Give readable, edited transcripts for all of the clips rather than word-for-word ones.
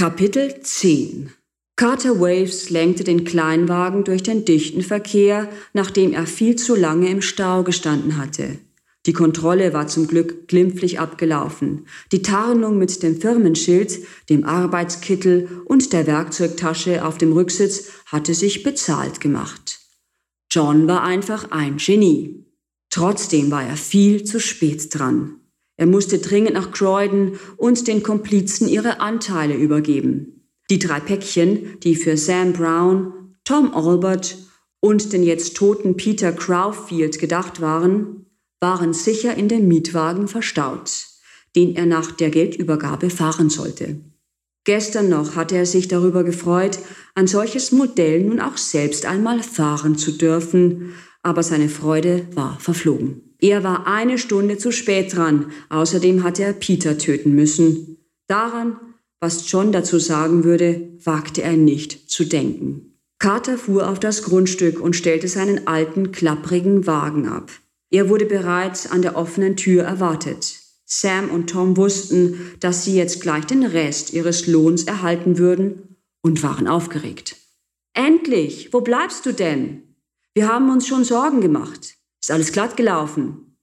Kapitel 10 Carter Waves lenkte den Kleinwagen durch den dichten Verkehr, nachdem er viel zu lange im Stau gestanden hatte. Die Kontrolle war zum Glück glimpflich abgelaufen. Die Tarnung mit dem Firmenschild, dem Arbeitskittel und der Werkzeugtasche auf dem Rücksitz hatte sich bezahlt gemacht. John war einfach ein Genie. Trotzdem war er viel zu spät dran. Er musste dringend nach Croydon und den Komplizen ihre Anteile übergeben. Die 3 Päckchen, die für Sam Brown, Tom Albert und den jetzt toten Peter Crowfield gedacht waren, waren sicher in dem Mietwagen verstaut, den er nach der Geldübergabe fahren sollte. Gestern noch hatte er sich darüber gefreut, ein solches Modell nun auch selbst einmal fahren zu dürfen, aber seine Freude war verflogen. Er war 1 Stunde zu spät dran, außerdem hatte er Peter töten müssen. Daran, was John dazu sagen würde, wagte er nicht zu denken. Carter fuhr auf das Grundstück und stellte seinen alten, klapprigen Wagen ab. Er wurde bereits an der offenen Tür erwartet. Sam und Tom wussten, dass sie jetzt gleich den Rest ihres Lohns erhalten würden und waren aufgeregt. »Endlich! Wo bleibst du denn? Wir haben uns schon Sorgen gemacht. Ist alles glatt gelaufen?«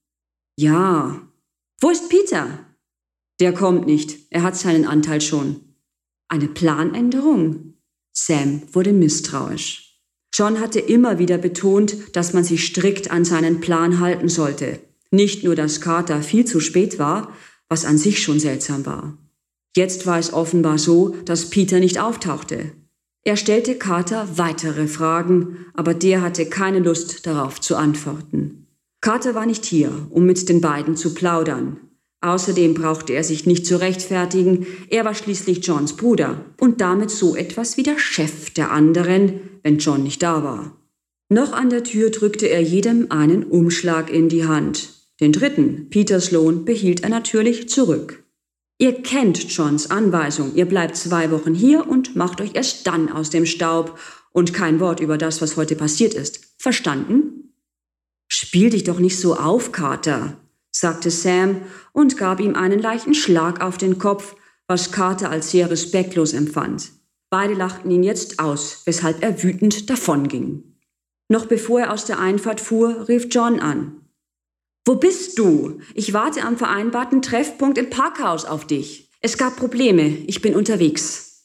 »Ja.« »Wo ist Peter?« »Der kommt nicht. Er hat seinen Anteil schon.« »Eine Planänderung?« Sam wurde misstrauisch. John hatte immer wieder betont, dass man sich strikt an seinen Plan halten sollte. Nicht nur, dass Carter viel zu spät war, was an sich schon seltsam war. Jetzt war es offenbar so, dass Peter nicht auftauchte. Er stellte Carter weitere Fragen, aber der hatte keine Lust darauf zu antworten. Carter war nicht hier, um mit den beiden zu plaudern. Außerdem brauchte er sich nicht zu rechtfertigen, er war schließlich Johns Bruder und damit so etwas wie der Chef der anderen, wenn John nicht da war. Noch an der Tür drückte er jedem einen Umschlag in die Hand. Den 3., Peters Lohn, behielt er natürlich zurück. »Ihr kennt Johns Anweisung, ihr bleibt 2 Wochen hier und macht euch erst dann aus dem Staub und kein Wort über das, was heute passiert ist. Verstanden?« »Spiel dich doch nicht so auf, Carter«, sagte Sam und gab ihm einen leichten Schlag auf den Kopf, was Carter als sehr respektlos empfand. Beide lachten ihn jetzt aus, weshalb er wütend davonging. Noch bevor er aus der Einfahrt fuhr, rief John an. »Wo bist du? Ich warte am vereinbarten Treffpunkt im Parkhaus auf dich. Es gab Probleme, ich bin unterwegs.«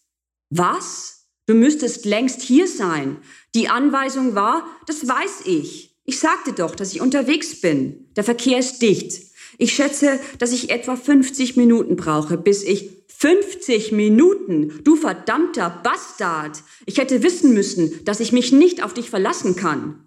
»Was? Du müsstest längst hier sein. Die Anweisung war, das weiß ich. Ich sagte doch, dass ich unterwegs bin. Der Verkehr ist dicht. Ich schätze, dass ich etwa 50 Minuten brauche, bis ich... 50 Minuten? Du verdammter Bastard! Ich hätte wissen müssen, dass ich mich nicht auf dich verlassen kann.«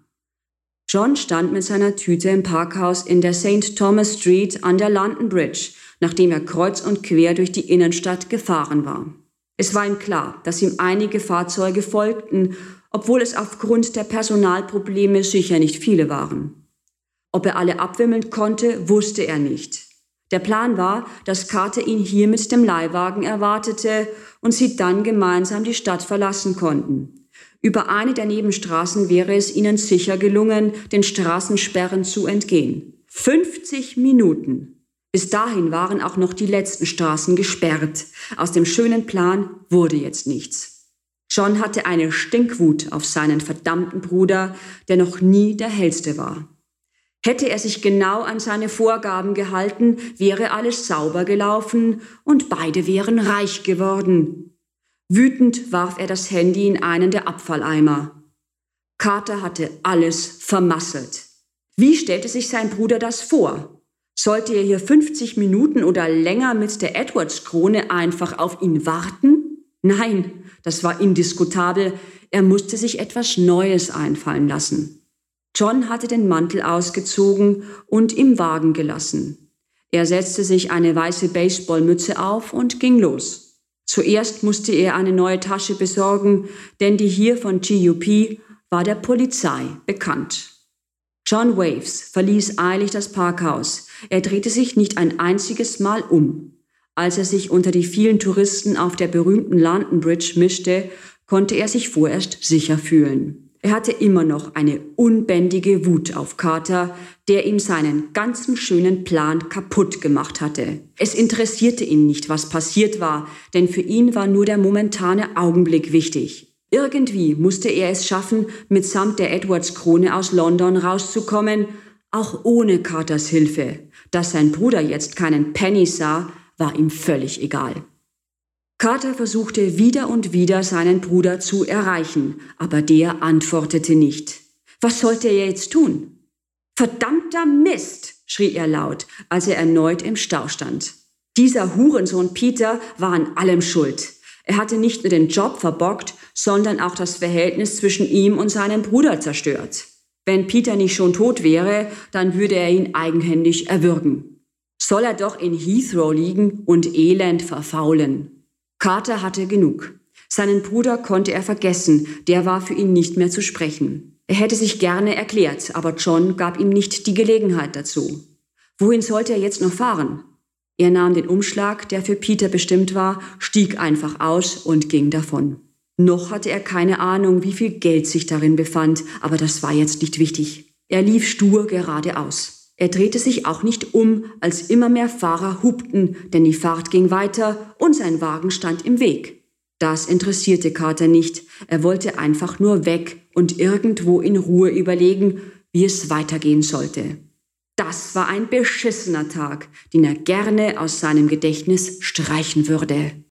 John stand mit seiner Tüte im Parkhaus in der St. Thomas Street an der London Bridge, nachdem er kreuz und quer durch die Innenstadt gefahren war. Es war ihm klar, dass ihm einige Fahrzeuge folgten, obwohl es aufgrund der Personalprobleme sicher nicht viele waren. Ob er alle abwimmeln konnte, wusste er nicht. Der Plan war, dass Carter ihn hier mit dem Leihwagen erwartete und sie dann gemeinsam die Stadt verlassen konnten. Über eine der Nebenstraßen wäre es ihnen sicher gelungen, den Straßensperren zu entgehen. 50 Minuten. Bis dahin waren auch noch die letzten Straßen gesperrt. Aus dem schönen Plan wurde jetzt nichts. John hatte eine Stinkwut auf seinen verdammten Bruder, der noch nie der hellste war. Hätte er sich genau an seine Vorgaben gehalten, wäre alles sauber gelaufen und beide wären reich geworden. Wütend warf er das Handy in einen der Abfalleimer. Carter hatte alles vermasselt. Wie stellte sich sein Bruder das vor? Sollte er hier 50 Minuten oder länger mit der Edwards-Krone einfach auf ihn warten? Nein, das war indiskutabel. Er musste sich etwas Neues einfallen lassen. John hatte den Mantel ausgezogen und im Wagen gelassen. Er setzte sich eine weiße Baseballmütze auf und ging los. Zuerst musste er eine neue Tasche besorgen, denn die hier von GUP war der Polizei bekannt. John Waves verließ eilig das Parkhaus. Er drehte sich nicht ein einziges Mal um. Als er sich unter die vielen Touristen auf der berühmten London Bridge mischte, konnte er sich vorerst sicher fühlen. Er hatte immer noch eine unbändige Wut auf Carter, der ihm seinen ganzen schönen Plan kaputt gemacht hatte. Es interessierte ihn nicht, was passiert war, denn für ihn war nur der momentane Augenblick wichtig. Irgendwie musste er es schaffen, mitsamt der Edwards-Krone aus London rauszukommen, auch ohne Carters Hilfe. Dass sein Bruder jetzt keinen Penny sah, war ihm völlig egal. Carter versuchte wieder und wieder, seinen Bruder zu erreichen, aber der antwortete nicht. Was sollte er jetzt tun? »Verdammter Mist«, schrie er laut, als er erneut im Stau stand. Dieser Hurensohn Peter war an allem schuld. Er hatte nicht nur den Job verbockt, sondern auch das Verhältnis zwischen ihm und seinem Bruder zerstört. Wenn Peter nicht schon tot wäre, dann würde er ihn eigenhändig erwürgen. Soll er doch in Heathrow liegen und elend verfaulen. Carter hatte genug. Seinen Bruder konnte er vergessen, der war für ihn nicht mehr zu sprechen. Er hätte sich gerne erklärt, aber John gab ihm nicht die Gelegenheit dazu. Wohin sollte er jetzt noch fahren? Er nahm den Umschlag, der für Peter bestimmt war, stieg einfach aus und ging davon. Noch hatte er keine Ahnung, wie viel Geld sich darin befand, aber das war jetzt nicht wichtig. Er lief stur geradeaus. Er drehte sich auch nicht um, als immer mehr Fahrer hupten, denn die Fahrt ging weiter und sein Wagen stand im Weg. Das interessierte Carter nicht. Er wollte einfach nur weg und irgendwo in Ruhe überlegen, wie es weitergehen sollte. Das war ein beschissener Tag, den er gerne aus seinem Gedächtnis streichen würde.